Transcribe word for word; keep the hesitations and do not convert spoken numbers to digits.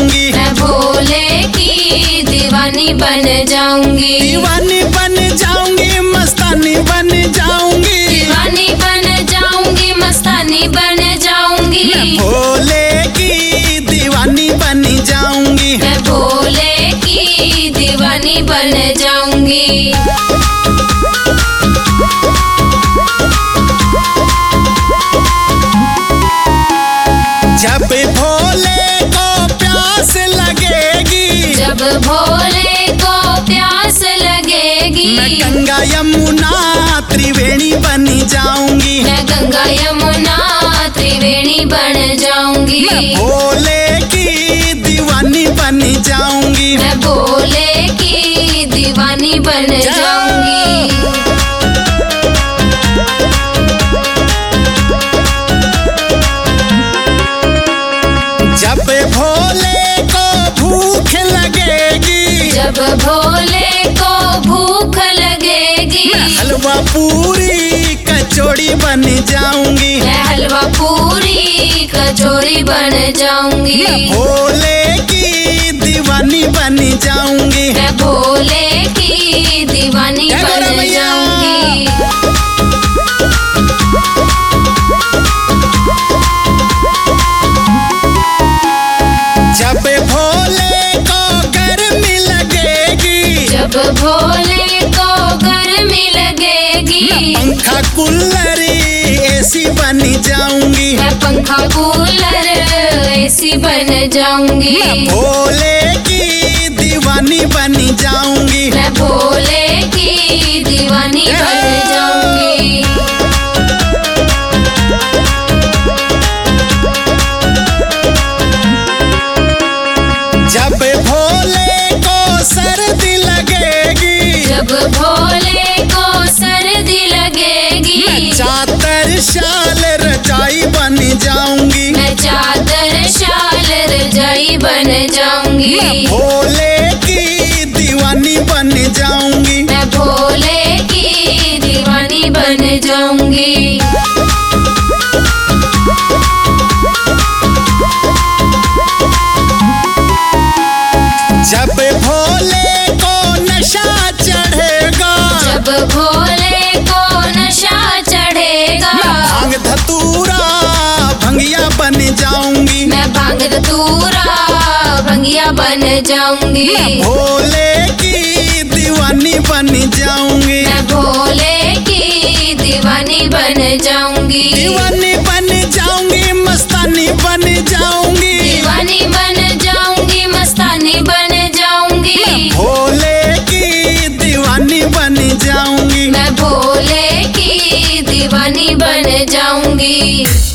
जाऊंगी, मैं भोले की दीवानी बन जाऊंगी। दीवानी बन जाऊंगी, मस्तानी बन जाऊंगी, दीवानी बन जाऊंगी, मस्तानी बन जाऊंगी। मैं भोले की दीवानी बन जाऊंगी, मैं भोले की दीवानी बन जाऊंगी। जब भोले को प्यास लगेगी, जब भोले को प्यास लगेगी, मैं गंगा यमुना त्रिवेणी बन जाऊंगी, मैं गंगा यमुना त्रिवेणी बन जाऊंगी। मैं भोले की दीवानी बन जाऊंगी, मैं भोले की दीवानी बन जाऊंगी। जब भोले को भूख लगेगी, जब भोले को भूख लगेगी, मैं हलवा पूरी कचौड़ी बन जाऊंगी, मैं हलवा पूरी कचौड़ी बन जाऊंगी। मैं भोले की दीवानी बन जाऊंगी, मैं भोले की दीवानी क्या बन बोला भैया? जाऊंगी। जब भोले को गर्मी लगेगी, जब भोले को गर्मी लगेगी, पंखा कूलर एसी बन जाऊंगी, मैं पंखा कूलर एसी बन जाऊंगी। मैं भोले की दीवानी बन जाऊंगी, मैं भोले की दीवानी बन जाऊंगी। जब भोले को सर्दी लगेगी, जब भोले को सर्दी लगेगी, मैं चादर शाल रजाई बन जाऊंगी, मैं चादर शाल रजाई बन जाऊंगी। मैं भोले की दीवानी बन जाऊंगी, मैं भोले की दीवानी बन जाऊंगी। जब भोले को नशा चढ़ेगा, जब भोले को नशा चढ़ेगा, मैं भांग धतूरा भंगिया बन जाऊंगी, मैं भांग धतूरा भंगिया बन जाऊंगी। मैं भोले की दीवानी बन जाऊंगी, मैं भोले की दीवानी बन जाऊंगी। दीवानी बन जाऊंगी, मस्तानी बन जाऊंगी, दीवानी बन जाऊंगी, मस्तानी बन जाऊंगी। मैं भोले की दीवानी बन जाऊंगी, मैं भोले की दीवानी बन जाऊंगी।